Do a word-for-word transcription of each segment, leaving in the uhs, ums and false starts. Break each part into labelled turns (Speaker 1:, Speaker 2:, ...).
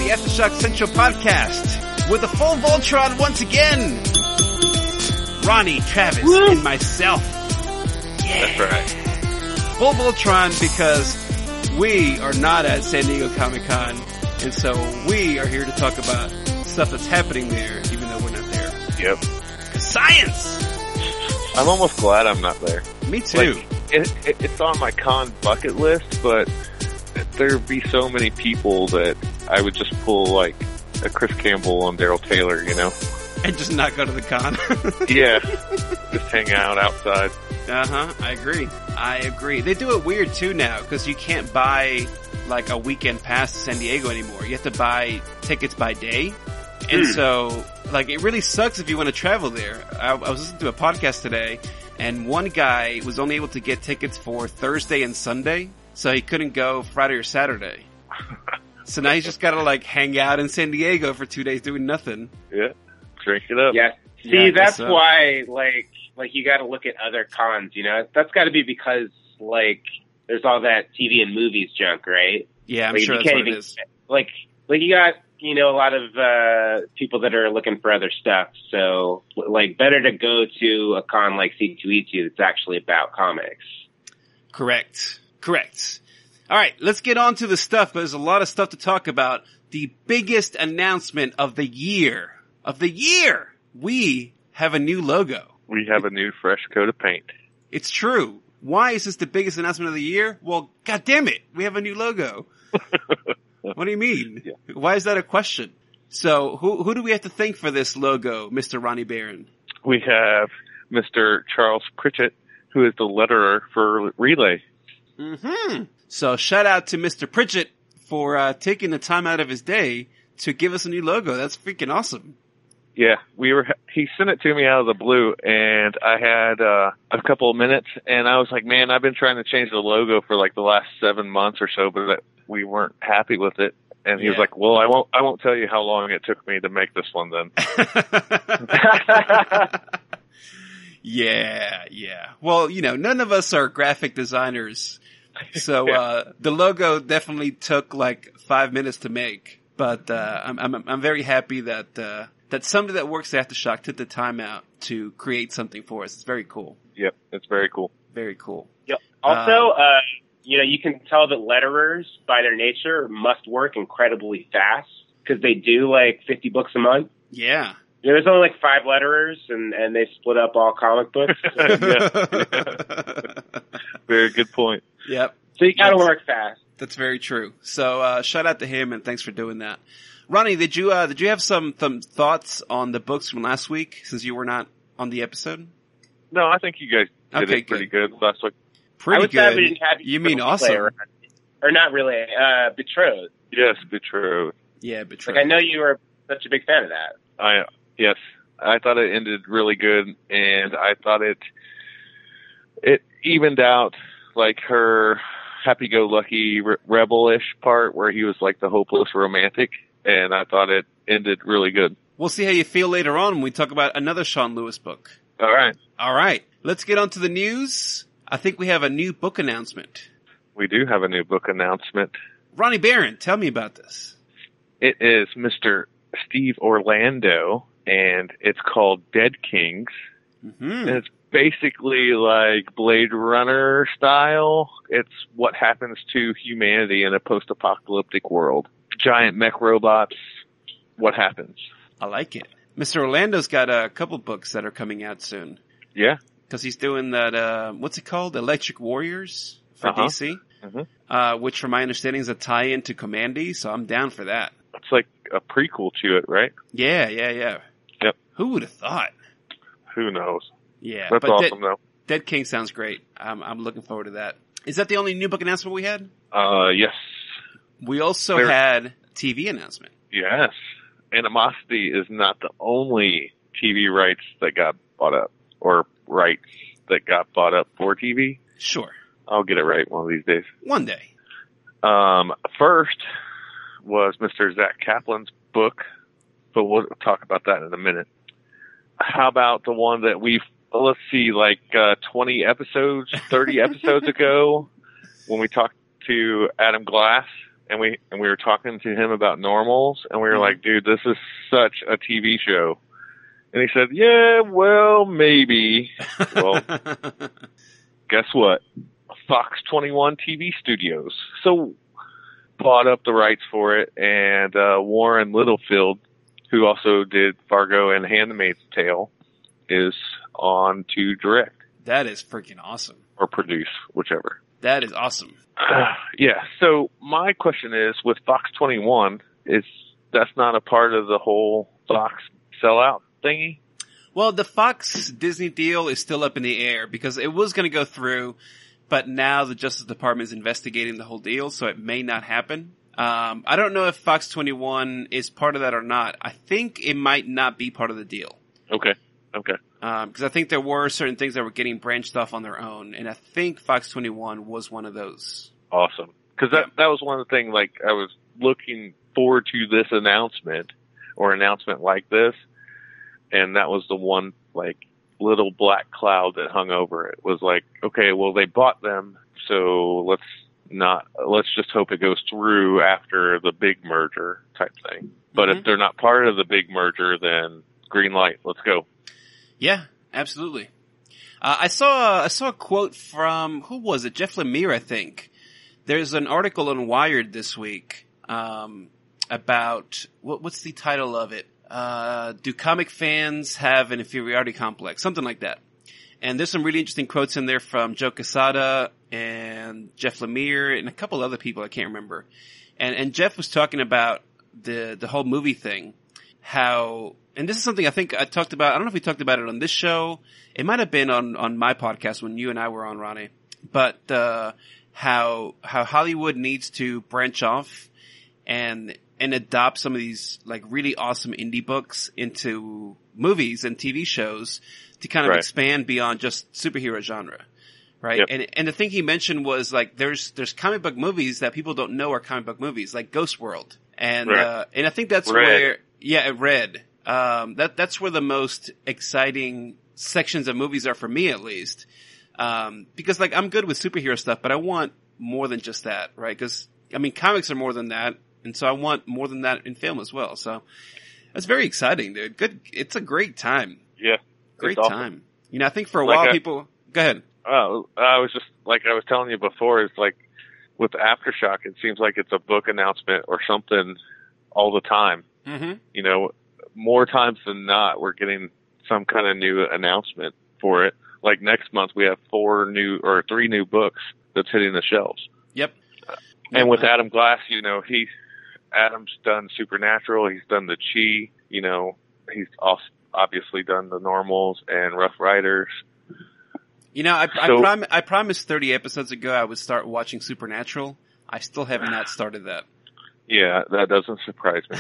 Speaker 1: the Aftershock Central podcast with a full Voltron once again. Ronnie, Travis, Woo! and myself. Yeah.
Speaker 2: That's right.
Speaker 1: Full Voltron because we are not at San Diego Comic-Con, and so we are here to talk about stuff that's happening there, even though we're not there.
Speaker 2: Yep.
Speaker 1: Science!
Speaker 2: I'm almost glad I'm not there.
Speaker 1: Me too.
Speaker 2: Like, it, it, it's on my con bucket list, but there'd be so many people that I would just pull like a Chris Campbell and Daryl Taylor, you know?
Speaker 1: And just not go to the con.
Speaker 2: Yeah. Just hang out outside.
Speaker 1: Uh-huh. I agree. I agree. They do it weird too now, because you can't buy like a weekend pass to San Diego anymore. You have to buy tickets by day. And mm. so, like, it really sucks if you want to travel there. I, I was listening to a podcast today, and one guy was only able to get tickets for Thursday and Sunday, so he couldn't go Friday or Saturday. So now he's just got to, like, hang out in San Diego for two days doing nothing.
Speaker 2: Yeah. Drink it up.
Speaker 3: Yeah. See,
Speaker 1: yeah,
Speaker 3: that's
Speaker 1: so.
Speaker 3: why, like, like you got to look at other cons, you know? That's got to be because, like, there's all that T V and movies junk, right?
Speaker 1: Yeah, I'm
Speaker 3: like,
Speaker 1: sure
Speaker 3: you
Speaker 1: that's
Speaker 3: can't
Speaker 1: what
Speaker 3: even,
Speaker 1: it is.
Speaker 3: Like, like you got, you know, a lot of uh people that are looking for other stuff. So, like, better to go to a con like C two E two that's actually about comics.
Speaker 1: Correct. Correct. All right, let's get on to the stuff. There's a lot of stuff to talk about. The biggest announcement of the year. Of the year! We have a new logo.
Speaker 2: We have a new fresh coat of paint.
Speaker 1: It's true. Why is this the biggest announcement of the year? Well, God damn it, we have a new logo. What do you mean?
Speaker 2: Yeah.
Speaker 1: Why is that a question? So, who who do we have to thank for this logo, Mister Ronnie Barron?
Speaker 2: We have Mister Charles Pritchett, who is the letterer for Relay.
Speaker 1: Mm-hmm. So, shout out to Mister Pritchett for uh, taking the time out of his day to give us a new logo. That's freaking awesome.
Speaker 2: Yeah, we were. He sent it to me out of the blue, and I had uh, a couple of minutes, and I was like, "Man, I've been trying to change the logo for like the last seven months or so, but we weren't happy with it." And he
Speaker 1: yeah.
Speaker 2: was like, "Well, I won't. I won't tell you how long it took me to make this one, then."
Speaker 1: yeah, yeah. Well, you know, none of us are graphic designers, so
Speaker 2: yeah.
Speaker 1: uh the logo definitely took like five minutes to make. But uh I'm I'm, I'm very happy that. Uh, That somebody that works at Aftershock took the time out to create something for us. It's very cool.
Speaker 2: Yep, it's very cool.
Speaker 1: Very cool.
Speaker 3: Yep. Also, uh, uh, you know, you can tell that letterers, by their nature, must work incredibly fast because they do like fifty books a month.
Speaker 1: Yeah.
Speaker 3: You know, there's only like five letterers, and, and they split up all comic books. So,
Speaker 2: Very good point.
Speaker 1: Yep.
Speaker 3: So you got to
Speaker 1: That's,
Speaker 3: work fast.
Speaker 1: That's very true. So uh, shout out to him, and thanks for doing that. Ronnie, did you uh, did you have some, some thoughts on the books from last week since you were not on the episode?
Speaker 2: No, I think you guys did
Speaker 1: okay,
Speaker 2: it pretty
Speaker 1: good.
Speaker 2: good last week.
Speaker 1: Pretty
Speaker 3: I was
Speaker 1: good.
Speaker 3: sad we didn't have
Speaker 1: you mean
Speaker 3: play
Speaker 1: awesome?
Speaker 3: Or, or not really? Uh, Betrothed.
Speaker 2: Yes, Betrothed.
Speaker 1: Yeah, Betrothed.
Speaker 3: Like I know you were such a big fan of that.
Speaker 2: I yes, I thought it ended really good, and I thought it it evened out like her happy-go-lucky re- rebel-ish part where he was like the hopeless romantic. And I thought it ended really good.
Speaker 1: We'll see how you feel later on when we talk about another Sean Lewis book.
Speaker 2: All right.
Speaker 1: All right. Let's get on to the news. I think we have a new book announcement.
Speaker 2: We do have a new book announcement.
Speaker 1: Ronnie Barron, tell me about this.
Speaker 2: It is Mister Steve Orlando, and it's called Dead Kings.
Speaker 1: Mm-hmm.
Speaker 2: And it's basically like Blade Runner style. It's what happens to humanity in a post-apocalyptic world. Giant mech robots, what happens?
Speaker 1: I like it. Mister Orlando's got a couple books that are coming out soon.
Speaker 2: Yeah.
Speaker 1: Because he's doing that, uh, what's it called? Electric Warriors for
Speaker 2: uh-huh.
Speaker 1: D C.
Speaker 2: Mm-hmm.
Speaker 1: Uh, which from my understanding is a tie-in to Commandy, so I'm down for that.
Speaker 2: It's like a prequel to it, right?
Speaker 1: Yeah, yeah, yeah.
Speaker 2: Yep.
Speaker 1: Who would have thought?
Speaker 2: Who knows?
Speaker 1: Yeah.
Speaker 2: That's
Speaker 1: but
Speaker 2: awesome,
Speaker 1: Dead,
Speaker 2: though.
Speaker 1: Dead King sounds great. I'm, I'm looking forward to that. Is that the only new book announcement we had?
Speaker 2: Uh, yes.
Speaker 1: We also
Speaker 2: there,
Speaker 1: had T V announcement.
Speaker 2: Yes. Animosity is not the only T V rights that got bought up, or rights that got bought up for T V.
Speaker 1: Sure.
Speaker 2: I'll get it right one of these days.
Speaker 1: One day.
Speaker 2: Um, first was Mister Zach Kaplan's book, but we'll talk about that in a minute. How about the one that we've, let's see, like uh, twenty episodes, thirty episodes ago, when we talked to Adam Glass, and we and we were talking to him about Normals, and we were mm-hmm. like, dude, this is such a T V show. And he said, yeah, well, maybe. Well, guess what? Fox twenty-one T V Studios. So bought up the rights for it, and uh, Warren Littlefield, who also did Fargo and Handmaid's Tale, is on to direct.
Speaker 1: That is freaking awesome.
Speaker 2: Or produce, whichever.
Speaker 1: That is awesome.
Speaker 2: Uh, yeah, so my question is, with Fox twenty-one, is that's not a part of the whole Fox sellout thingy?
Speaker 1: Well, the Fox Disney deal is still up in the air because it was going to go through, but now the Justice Department is investigating the whole deal, so it may not happen. Um, I don't know if Fox twenty-one is part of that or not. I think it might not be part of the deal.
Speaker 2: Okay. Okay.
Speaker 1: Um, cause I think there were certain things that were getting branched off on their own, and I think Fox twenty-one was one of those.
Speaker 2: Awesome. Cause that, yeah. that was one of the things, like, I was looking forward to this announcement, or announcement like this, and that was the one, like, little black cloud that hung over it. Was like, okay, well, they bought them, so let's not, let's just hope it goes through after the big merger type thing. But mm-hmm. if they're not part of the big merger, then green light, let's go.
Speaker 1: Yeah, absolutely. Uh, I saw I saw a quote from, who was it? Jeff Lemire, I think. There's an article on Wired this week um, about what, what's the title of it? Uh, do comic fans have an inferiority complex? Something like that. And there's some really interesting quotes in there from Joe Quesada and Jeff Lemire and a couple other people I can't remember. And and Jeff was talking about the the whole movie thing, how. And this is something I think I talked about. I don't know if we talked about it on this show. It might have been on, on my podcast when you and I were on, Ronnie. But uh, how how Hollywood needs to branch off and and adopt some of these like really awesome indie books into movies and T V shows to kind of right. expand beyond just superhero genre, right? Yep. And and the thing he mentioned was like there's there's comic book movies that people don't know are comic book movies, like Ghost World, and right. uh, and I think that's Red. where yeah, Red. Um, that, that's where the most exciting sections of movies are for me, at least. Um, because like, I'm good with superhero stuff, but I want more than just that, right? Cause, I mean, comics are more than that. And so I want more than that in film as well. So that's very exciting, dude. Good. It's a great time.
Speaker 2: Yeah.
Speaker 1: Great
Speaker 2: awesome.
Speaker 1: time. You know, I think for a
Speaker 2: like
Speaker 1: while
Speaker 2: I,
Speaker 1: people, go ahead.
Speaker 2: Oh, I was just, like I was telling you before, it's like with Aftershock, it seems like it's a book announcement or something all the time.
Speaker 1: Mm-hmm.
Speaker 2: You know, more times than not, we're getting some kind of new announcement for it. Like next month, we have four new or three new books that's hitting the shelves.
Speaker 1: Yep.
Speaker 2: Uh, and yep. with Adam Glass, you know, he Adam's done Supernatural. He's done the Chi. You know, he's also obviously done the Normals and Rough Riders.
Speaker 1: You know, I I,
Speaker 2: so,
Speaker 1: prom- I promised thirty episodes ago I would start watching Supernatural. I still have not started that.
Speaker 2: Yeah, that doesn't surprise me,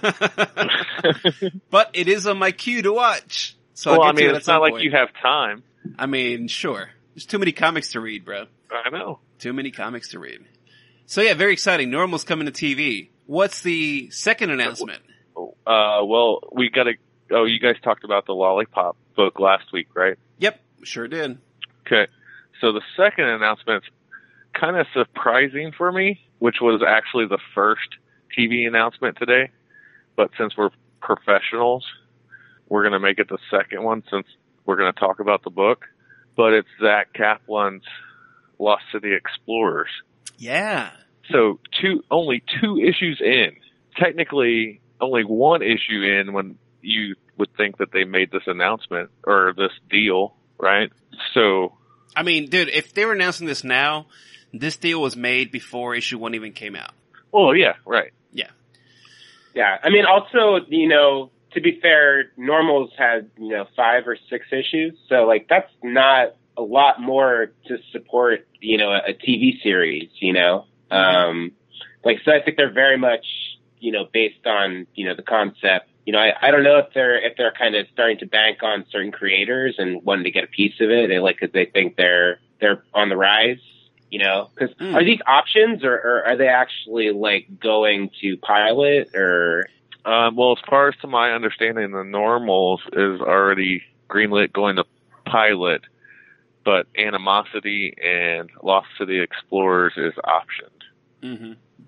Speaker 2: buddy.
Speaker 1: But it is on my queue to watch. So
Speaker 2: well,
Speaker 1: I'll
Speaker 2: I
Speaker 1: get
Speaker 2: mean,
Speaker 1: to it
Speaker 2: it's
Speaker 1: at some
Speaker 2: not
Speaker 1: point.
Speaker 2: like you have time.
Speaker 1: I mean, sure. There's too many comics to read, bro.
Speaker 2: I know.
Speaker 1: Too many comics to read. So yeah, very exciting. Normal's coming to T V. What's the second announcement?
Speaker 2: Uh, well, we gotta, oh, you guys talked about the Lollipop book last week, right?
Speaker 1: Yep, sure did.
Speaker 2: Okay. So the second announcement's kind of surprising for me, which was actually the first T V announcement today. But since we're professionals, we're going to make it the second one since we're going to talk about the book. But it's Zach Kaplan's Lost City Explorers.
Speaker 1: Yeah.
Speaker 2: So two, only two issues in. Technically, only one issue in when you would think that they made this announcement or this deal, right? So,
Speaker 1: I mean, dude, if they were announcing this now, this deal was made before issue one even came out.
Speaker 2: Oh, yeah, right.
Speaker 1: Yeah.
Speaker 3: Yeah. I mean, also, you know, to be fair, Normals had, you know, five or six issues. So, like, that's not a lot more to support, you know, a, a T V series, you know? Mm-hmm. Um, like, so I think they're very much, you know, based on, you know, the concept. You know, I, I don't know if they're, if they're kind of starting to bank on certain creators and wanting to get a piece of it. They like, cause they think they're, they're on the rise, you know, cause mm. are these options or, or are they actually like going to pilot or?
Speaker 2: Um, well, as far as to my understanding, the Normals is already greenlit going to pilot, but Animosity and Lost City Explorers is optioned.
Speaker 1: Mm-hmm.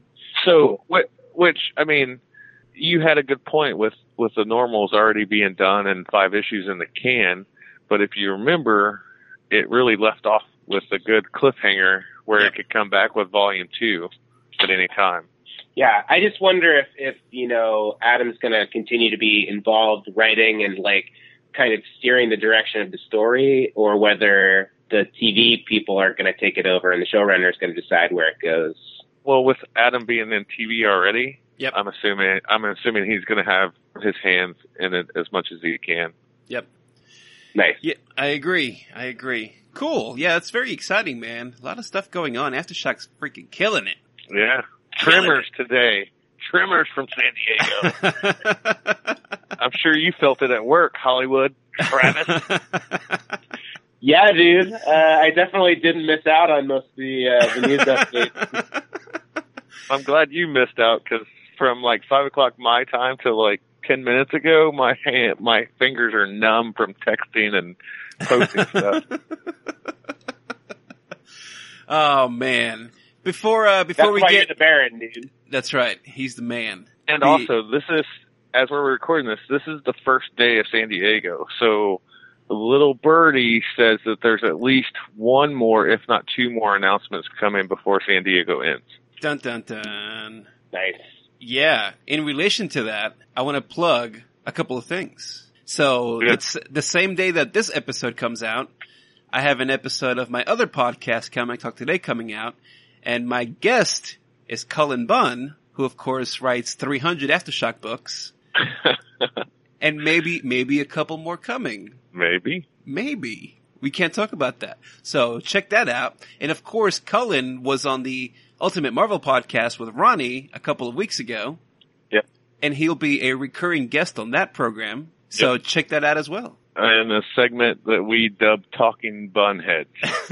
Speaker 2: So, wh- which, I mean, you had a good point with, with the normals already being done and five issues in the can. But if you remember, it really left off with a good cliffhanger where
Speaker 1: Yep.
Speaker 2: it could come back with volume two at any time.
Speaker 3: Yeah, I just wonder if, if you know, Adam's going to continue to be involved writing and, like, kind of steering the direction of the story, or whether the T V people are going to take it over and the showrunner is going to decide where it goes.
Speaker 2: Well, with Adam being in T V already,
Speaker 1: Yep.
Speaker 2: I'm assuming I'm assuming he's going to have his hands in it as much as he can.
Speaker 1: Yep.
Speaker 3: Nice.
Speaker 1: Yeah, I agree. I agree. Cool. Yeah, it's very exciting, man. A lot of stuff going on. Aftershock's freaking killing it.
Speaker 2: Yeah.
Speaker 1: Killing
Speaker 2: Tremors today. Tremors from San Diego. I'm sure you felt it at work, Hollywood. Travis.
Speaker 3: Yeah, dude. Uh, I definitely didn't miss out on most of the, uh, the news updates.
Speaker 2: I'm glad you missed out, because from like five o'clock my time to like ten minutes ago, my hand, my fingers are numb from texting and posting stuff.
Speaker 1: Oh man! Before uh, before
Speaker 3: That's
Speaker 1: we
Speaker 3: why
Speaker 1: get
Speaker 3: you're the Baron, dude.
Speaker 1: that's right. He's the man.
Speaker 2: And
Speaker 1: The-
Speaker 2: also, this is, as we're recording this, this is the first day of San Diego. So little birdie says that there's at least one more, if not two more announcements coming before San Diego ends.
Speaker 1: Dun dun dun.
Speaker 3: Nice.
Speaker 1: Yeah. In relation to that, I want to plug a couple of things. So
Speaker 2: Yeah.
Speaker 1: it's the same day that this episode comes out. I have an episode of my other podcast, Comic Talk Today, coming out, and my guest is Cullen Bunn, who of course writes three hundred Aftershock books, and maybe maybe a couple more coming.
Speaker 2: Maybe.
Speaker 1: Maybe. We can't talk about that. So check that out. And of course, Cullen was on the Ultimate Marvel podcast with Ronnie a couple of weeks ago.
Speaker 2: Yep.
Speaker 1: And he'll be a recurring guest on that program. So
Speaker 2: Yep.
Speaker 1: check that out as well.
Speaker 2: In a segment that we dubbed Talking Bunheads.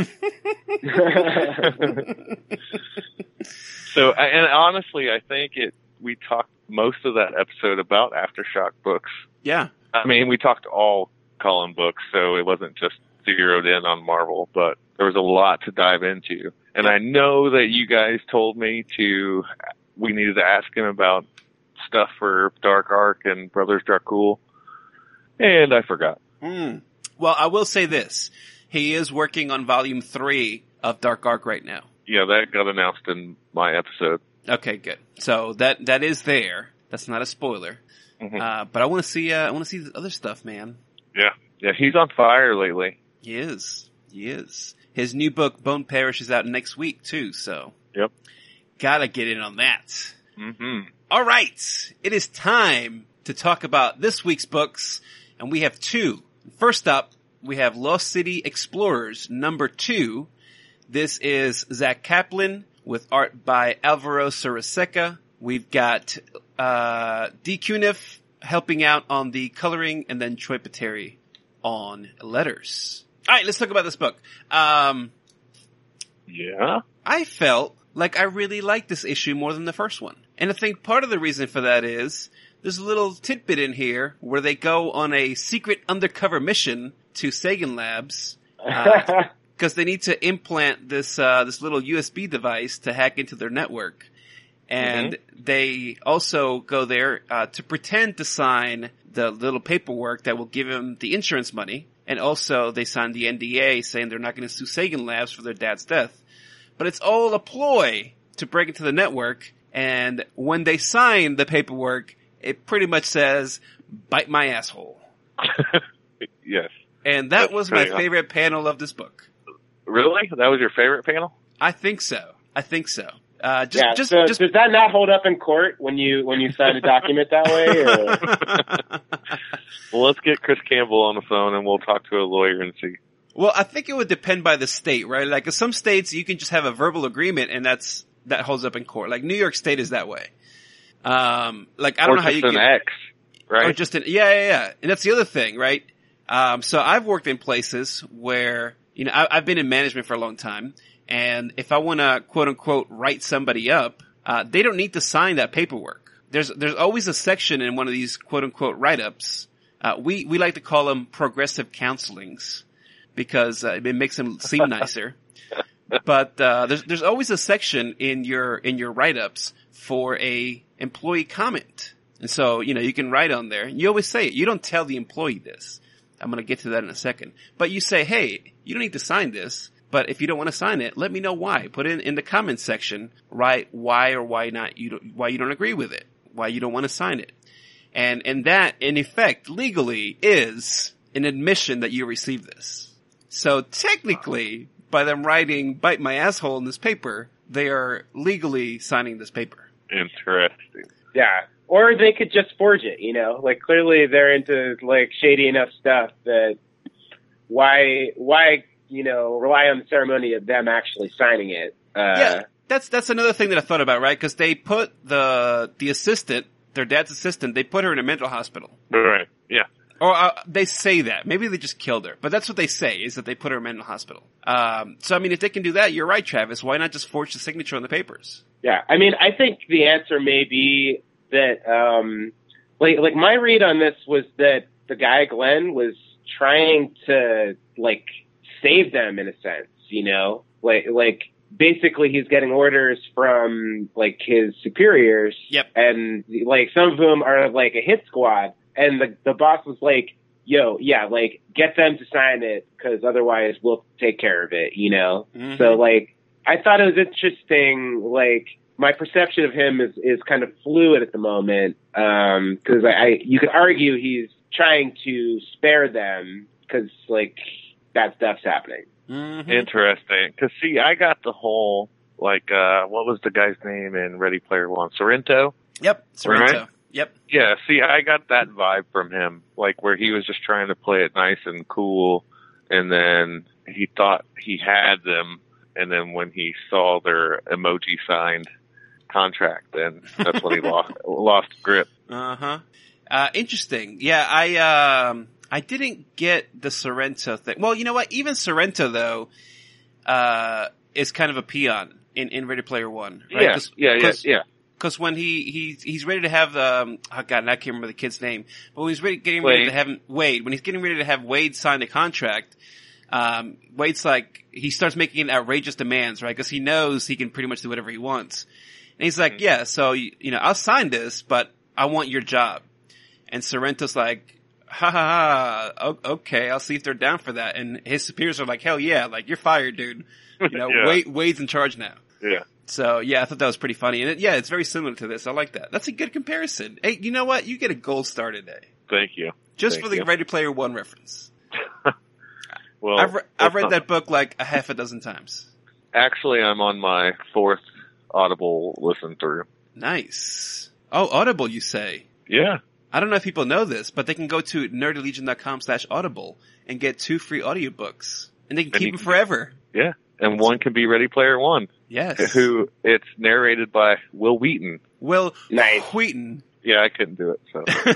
Speaker 2: So, and honestly, I think it, we talked most of that episode about Aftershock books.
Speaker 1: Yeah.
Speaker 2: I mean, we talked all Cullen books, so it wasn't just zeroed in on Marvel, but there was a lot to dive into. And I know that you guys told me to, we needed to ask him about stuff for Dark Ark and Brothers Dracul, and I forgot.
Speaker 1: Mm. Well, I will say this. He is working on volume three of Dark Ark right now.
Speaker 2: Yeah, that got announced in my episode.
Speaker 1: Okay, good. So that, that is there. That's not a spoiler.
Speaker 2: Mhm.
Speaker 1: Uh, but I want to see, uh, I want to see the other stuff, man.
Speaker 2: Yeah. Yeah, he's on fire lately.
Speaker 1: He is. He is. His new book, Bone Parish, is out next week, too, so.
Speaker 2: Yep.
Speaker 1: Gotta get in on that.
Speaker 2: Mm-hmm.
Speaker 1: All right. It is time to talk about this week's books, and we have two. First up, we have Lost City Explorers, number two. This is Zach Kaplan with art by Alvaro Saraseca. We've got uh D. Cunif helping out on the coloring, and then Troy Pateri on letters. All right, let's talk about this book. Um,
Speaker 2: Yeah.
Speaker 1: I felt like I really liked this issue more than the first one. And I think part of the reason for that is there's a little tidbit in here where they go on a secret undercover mission to Sagan Labs because uh, they need to implant this uh, this little U S B device to hack into their network. And mm-hmm. they also go there uh, to pretend to sign the little paperwork that will give him the insurance money. And also they sign the N D A saying they're not going to sue Sagan Labs for their dad's death. But it's all a ploy to break into the network. And when they sign the paperwork, it pretty much says, "Bite my asshole."
Speaker 2: Yes.
Speaker 1: And that
Speaker 2: That's
Speaker 1: was my
Speaker 2: pretty
Speaker 1: favorite panel of this book.
Speaker 2: Really? That was your favorite panel?
Speaker 1: I think so. I think so. Uh, just,
Speaker 3: yeah,
Speaker 1: just,
Speaker 3: so
Speaker 1: just,
Speaker 3: does that not hold up in court when you when you sign a document that way? Or?
Speaker 2: Well, let's get Chris Campbell on the phone and we'll talk to a lawyer and see.
Speaker 1: Well, I think it would depend by the state, right? Like in some states you can just have a verbal agreement and that's that holds up in court. Like New York State is that way. Um, like I don't
Speaker 2: or
Speaker 1: know how you
Speaker 2: just an
Speaker 1: can,
Speaker 2: X, right?
Speaker 1: Or just an yeah, yeah, yeah. And that's the other thing, right? Um, so I've worked in places where you know I, I've been in management for a long time, and if I want to quote unquote write somebody up, uh, they don't need to sign that paperwork. There's there's always a section in one of these quote unquote write ups. Uh, we we like to call them progressive counselings because uh, it makes them seem nicer. but uh, there's there's always a section in your in your write-ups for a employee comment, and so you know you can write on there. You always say it. You don't tell the employee this. I'm going to get to that in a second, but you say, hey, you don't need to sign this. But if you don't want to sign it, let me know why. Put it in, in the comments section, write why or why not you don't, why you don't agree with it, why you don't want to sign it. And, and that, in effect, legally is an admission that you received this. So technically, by them writing bite my asshole in this paper, they are legally signing this paper.
Speaker 2: Interesting.
Speaker 3: Yeah. Or they could just forge it, you know? Like, clearly they're into, like, shady enough stuff that why, why, you know, rely on the ceremony of them actually signing it. Uh,
Speaker 1: yeah, that's that's another thing that I thought about, right? Because they put the the assistant, their dad's assistant, they put her in a mental hospital.
Speaker 2: Right. Yeah.
Speaker 1: Or uh, they say that. Maybe they just killed her. But that's what they say, is that they put her in a mental hospital. Um, so, I mean, if they can do that, you're right, Travis. Why not just forge the signature on the papers?
Speaker 3: Yeah, I mean, I think the answer may be that, um, like, like my read on this was that the guy, Glenn, was trying to, like, save them in a sense, you know, like, like basically he's getting orders from like his superiors.
Speaker 1: Yep.
Speaker 3: And like some of them are like a hit squad. And the, the boss was like, yo, yeah, like get them to sign it because otherwise we'll take care of it, you know? Mm-hmm. So like, I thought it was interesting. Like my perception of him is, is kind of fluid at the moment. Um, cause I, I you could argue he's trying to spare them because like, that stuff's happening.
Speaker 2: Mm-hmm. Interesting. Because, see, I got the whole, like, uh, what was the guy's name in Ready Player One? Sorrento?
Speaker 1: Yep, Sorrento.
Speaker 2: Right?
Speaker 1: Yep.
Speaker 2: Yeah, see, I got that vibe from him, like, where he was just trying to play it nice and cool, and then he thought he had them, and then when he saw their emoji-signed contract, then that's when he lost, lost grip.
Speaker 1: Uh-huh. Uh, interesting. Yeah, I, um... I didn't get the Sorrento thing. Well, you know what? Even Sorrento, though, uh, is kind of a peon in, in Ready Player One. Right?
Speaker 2: Yeah,
Speaker 1: Cause,
Speaker 2: yeah,
Speaker 1: cause,
Speaker 2: yeah, yeah.
Speaker 1: Because when he, he, he's ready to have, um, oh God, I can't remember the kid's name, but when he's ready, getting
Speaker 2: Wade.
Speaker 1: ready to have, Wade, when he's getting ready to have Wade sign a contract, um, Wade's like, he starts making outrageous demands, right? Because he knows he can pretty much do whatever he wants. And he's like, mm-hmm. yeah, so, you, you know, I'll sign this, but I want your job. And Sorrento's like, ha ha ha, okay, I'll see if they're down for that. And his superiors are like, hell yeah, like, you're fired, dude. You know,
Speaker 2: yeah.
Speaker 1: Wade, Wade's in charge now.
Speaker 2: Yeah.
Speaker 1: So, yeah, I thought that was pretty funny. And it, yeah, it's very similar to this. I like that. That's a good comparison. Hey, you know what? You get a gold star today.
Speaker 2: Thank you.
Speaker 1: Just
Speaker 2: Thank
Speaker 1: for the
Speaker 2: you.
Speaker 1: Ready Player One reference.
Speaker 2: Well,
Speaker 1: I've, re- I've read that book like a half a dozen times.
Speaker 2: Actually, I'm on my fourth Audible listen through.
Speaker 1: Nice. Oh, Audible, you say?
Speaker 2: Yeah.
Speaker 1: I don't know if people know this, but they can go to nerdylegion.com slash audible and get two free audiobooks. And they can
Speaker 2: and
Speaker 1: keep them
Speaker 2: can,
Speaker 1: forever.
Speaker 2: Yeah. And one can be Ready Player One.
Speaker 1: Yes.
Speaker 2: Who, it's narrated by Will Wheaton.
Speaker 1: Will
Speaker 3: nice.
Speaker 1: Wheaton.
Speaker 2: Yeah, I couldn't do it,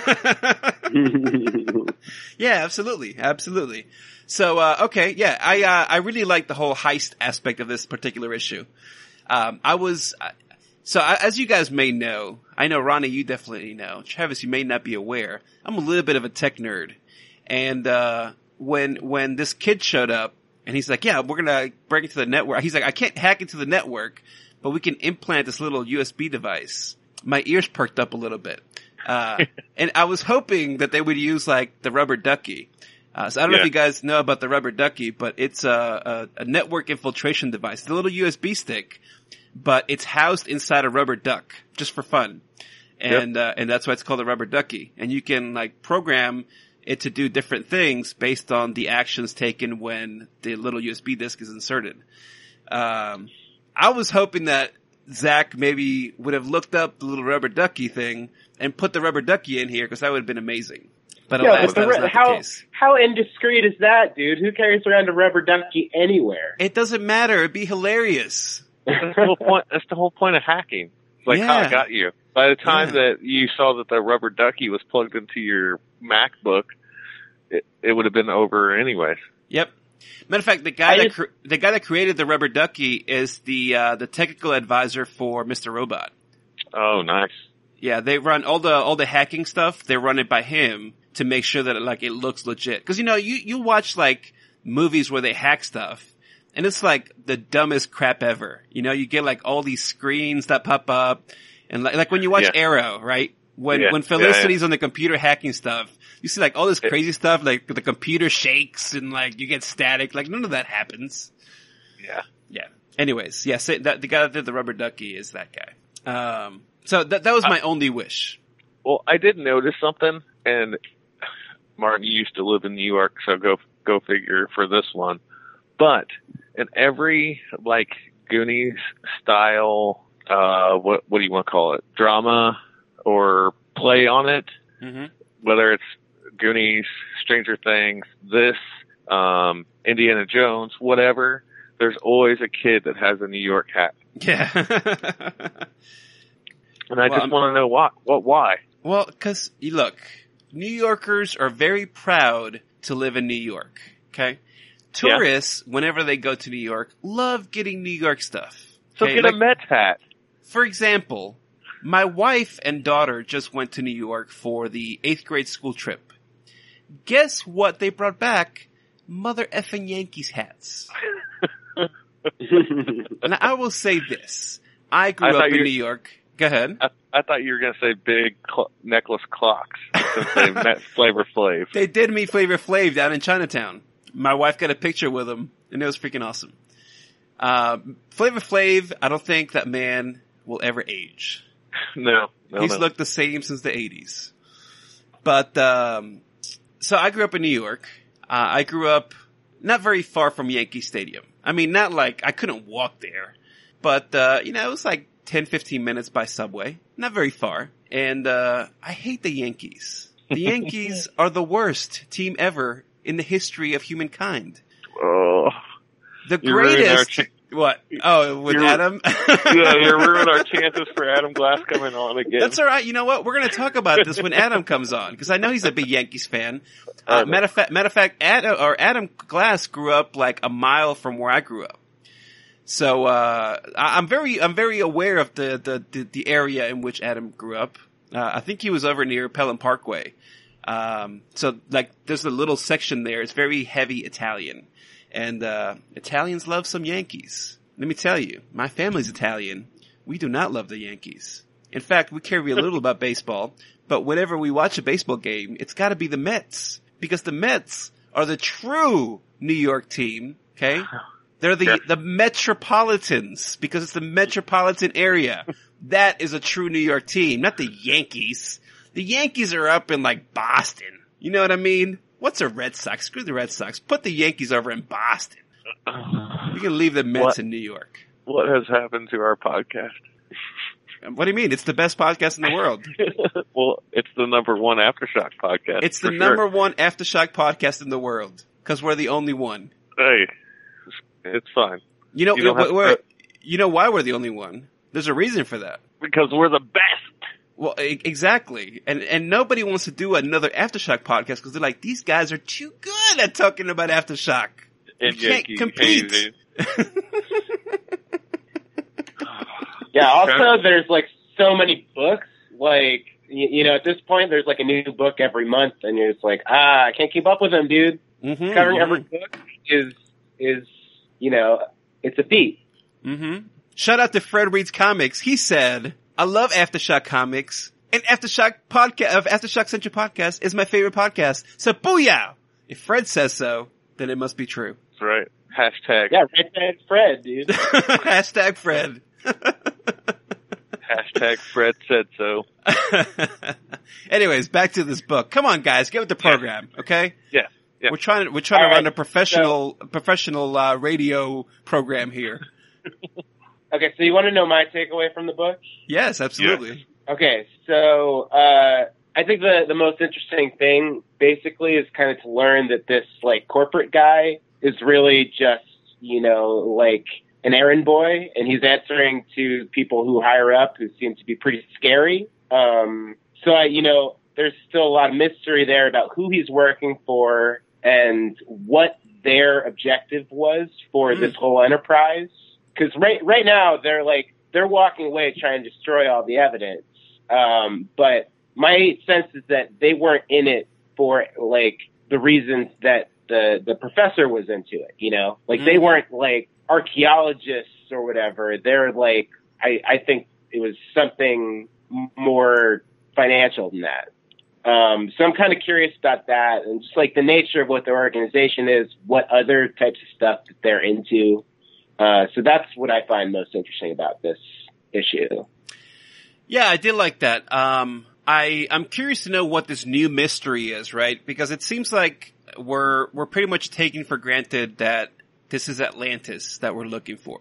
Speaker 2: so.
Speaker 1: Yeah, absolutely. Absolutely. So, uh, okay, yeah, I, uh, I really like the whole heist aspect of this particular issue. Um, I was, uh, so I, as you guys may know, I know Ronnie, you definitely know. Travis, you may not be aware. I'm a little bit of a tech nerd. And, uh, when, when this kid showed up and he's like, yeah, we're gonna break into the network. He's like, I can't hack into the network, but we can implant this little U S B device. My ears perked up a little bit. Uh, and I was hoping that they would use like the rubber ducky. Uh, so I don't
Speaker 2: yeah.
Speaker 1: know if you guys know about the rubber ducky, but it's a, a, a network infiltration device. It's a little U S B stick, but it's housed inside a rubber duck just for fun. And, yep. uh, and that's why it's called a rubber ducky. And you can like program it to do different things based on the actions taken when the little U S B disk is inserted. Um, I was hoping that Zach maybe would have looked up the little rubber ducky thing and put the rubber ducky in here because that would have been amazing. But
Speaker 3: yeah,
Speaker 1: alas,
Speaker 3: but
Speaker 1: that was not
Speaker 3: how,
Speaker 1: the case.
Speaker 3: How indiscreet is that, dude? Who carries around a rubber ducky anywhere?
Speaker 1: It doesn't matter. It'd be hilarious.
Speaker 2: That's the whole point. That's the whole point of hacking. It's like
Speaker 1: yeah.
Speaker 2: how it got you. By the time
Speaker 1: yeah.
Speaker 2: that you saw that the rubber ducky was plugged into your MacBook, it, it would have been over anyways.
Speaker 1: Yep. Matter of fact, the guy
Speaker 3: I
Speaker 1: that
Speaker 3: just,
Speaker 1: cre- the guy that created the rubber ducky is the uh, the technical advisor for Mister Robot.
Speaker 2: Oh, nice.
Speaker 1: Yeah, they run all the all the hacking stuff. They run it by him to make sure that it, like it looks legit. Because you know, you you watch like movies where they hack stuff, And it's like the dumbest crap ever. You know, you get like all these screens that pop up. And like, like when you watch
Speaker 2: Yeah.
Speaker 1: Arrow, right? When,
Speaker 2: Yeah.
Speaker 1: when Felicity's
Speaker 2: Yeah, yeah.
Speaker 1: on the computer hacking stuff, you see like all this crazy stuff, like the computer shakes and like you get static. Like none of that happens.
Speaker 2: Yeah.
Speaker 1: Yeah. Anyways, yes, yeah, that the guy that did the rubber ducky is that guy. Um, so that, that was my uh, only wish.
Speaker 2: Well, I did notice something, and Martin, you used to live in New York, so go, go figure for this one. But in every, like, Goonies style, uh, what, what do you want to call it? Drama or play on it,
Speaker 1: Mm-hmm.
Speaker 2: whether it's Goonies, Stranger Things, this, um, Indiana Jones, whatever, there's always a kid that has a New York hat.
Speaker 1: Yeah.
Speaker 2: And I
Speaker 1: Well,
Speaker 2: just want to know why. What, why?
Speaker 1: Well, cause, look, New Yorkers are very proud to live in New York, okay? Tourists, yeah. whenever they go to New York, love getting New York stuff.
Speaker 2: So
Speaker 1: okay?
Speaker 2: get
Speaker 1: like,
Speaker 2: a Mets hat.
Speaker 1: For example, my wife and daughter just went to New York for the eighth grade school trip. Guess what they brought back? Mother effing Yankees hats. Now, I will say this. I grew
Speaker 2: I
Speaker 1: up in
Speaker 2: you,
Speaker 1: New York. Go ahead.
Speaker 2: I, I thought you were going to say big cl- necklace clocks since they met Flavor Flav.
Speaker 1: They did meet Flavor Flav down in Chinatown. My wife got a picture with him, and it was freaking awesome. Uh, Flavor Flav, I don't think that man will ever age.
Speaker 2: No, no,
Speaker 1: He's
Speaker 2: no.
Speaker 1: looked the same since the eighties. But, um, so I grew up in New York. Uh, I grew up not very far from Yankee Stadium. I mean, not like, I couldn't walk there. But, uh, you know, it was like ten, fifteen minutes by subway. Not very far. And, uh, I hate the Yankees. The Yankees are the worst team ever in the history of humankind.
Speaker 2: Oh.
Speaker 1: The
Speaker 2: You ruined our
Speaker 1: greatest.
Speaker 2: ch-
Speaker 1: What? Oh, with
Speaker 2: You're-
Speaker 1: Adam?
Speaker 2: Yeah, you're ruining our chances for Adam Glass coming on again.
Speaker 1: That's all right. You know what? We're going to talk about this when Adam comes on, because I know he's a big Yankees fan. Uh,
Speaker 2: Okay.
Speaker 1: matter of fact, matter of fact, Adam, or Adam Glass grew up like a mile from where I grew up. So uh I, I'm very, I'm very aware of the the the, the area in which Adam grew up. Uh, I think he was over near Pelham Parkway. Um, so like, there's a little section there. It's very heavy Italian, and uh Italians love some Yankees. Let me tell you, my family's Italian. We do not love the Yankees. In fact, we care a little about baseball, but whenever we watch a baseball game, it's gotta be the Mets. Because the Mets are the true New York team, okay? They're the,
Speaker 2: Yeah.
Speaker 1: the Metropolitans, because it's the metropolitan area. That is a true New York team, not the Yankees. The Yankees are up in like Boston. You know what I mean? What's a Red Sox? Screw the Red Sox. Put the Yankees over in Boston. You can leave the Mets
Speaker 2: What?
Speaker 1: in New York.
Speaker 2: What has happened to our podcast?
Speaker 1: What do you mean? It's the best podcast in the world.
Speaker 2: Well, it's the number one Aftershock podcast.
Speaker 1: It's the
Speaker 2: for
Speaker 1: number
Speaker 2: sure.
Speaker 1: one Aftershock podcast in the world. Because we're the only one.
Speaker 2: Hey, it's fine.
Speaker 1: You know,
Speaker 2: You don't have to
Speaker 1: we're,
Speaker 2: put-
Speaker 1: you know why we're the only one? There's a reason for that.
Speaker 2: Because we're the best.
Speaker 1: Well, e- exactly. And and nobody wants to do another Aftershock podcast because they're like, these guys are too good at talking about Aftershock.
Speaker 2: And
Speaker 1: You can't
Speaker 2: Yankee
Speaker 1: compete.
Speaker 2: hated.
Speaker 3: Yeah, also there's like so many books, like, you, you know, at this point there's like a new book every month and you're just like, ah, I can't keep up with them, dude.
Speaker 1: Mm-hmm,
Speaker 3: Covering
Speaker 1: mm-hmm.
Speaker 3: every book is, is, you know, it's a feat.
Speaker 1: Mm-hmm. Shout out to Fred Reed's Comics. He said, I love Aftershock Comics, and Aftershock podcast of Aftershock Central Podcast is my favorite podcast. So booyah! If Fred says so, then it must be true.
Speaker 2: That's right. Hashtag.
Speaker 3: Yeah, right there, Fred, dude.
Speaker 1: Hashtag Fred.
Speaker 2: Hashtag Fred said so.
Speaker 1: Anyways, back to this book. Come on, guys, get with the program, okay?
Speaker 2: Yeah. Yeah.
Speaker 1: We're trying to we're trying
Speaker 3: All
Speaker 1: to run
Speaker 3: right,
Speaker 1: a professional professional uh, radio program here.
Speaker 3: Okay, so you want to know my takeaway from the book?
Speaker 1: Yes, absolutely.
Speaker 3: Okay, so uh, I think the the most interesting thing, basically, is kind of to learn that this like corporate guy is really just, you know, like an errand boy, and he's answering to people who hire up who seem to be pretty scary. Um, so I, you know, there's still a lot of mystery there about who he's working for and what their objective was for
Speaker 1: Mm.
Speaker 3: this whole enterprise. Because right right now they're like they're walking away trying to destroy all the evidence. Um, but my sense is that they weren't in it for like the reasons that the the professor was into it. You know, like
Speaker 1: Mm.
Speaker 3: they weren't like archaeologists or whatever. They're like, I I think it was something m- more financial than that. Um, so I'm kind of curious about that, and just like the nature of what their organization is, what other types of stuff that they're into. Uh, so that's what I find most interesting about this issue.
Speaker 1: Yeah, I did like that. Um, I, I'm curious to know what this new mystery is, right? Because it seems like we're, we're pretty much taking for granted that this is Atlantis that we're looking for.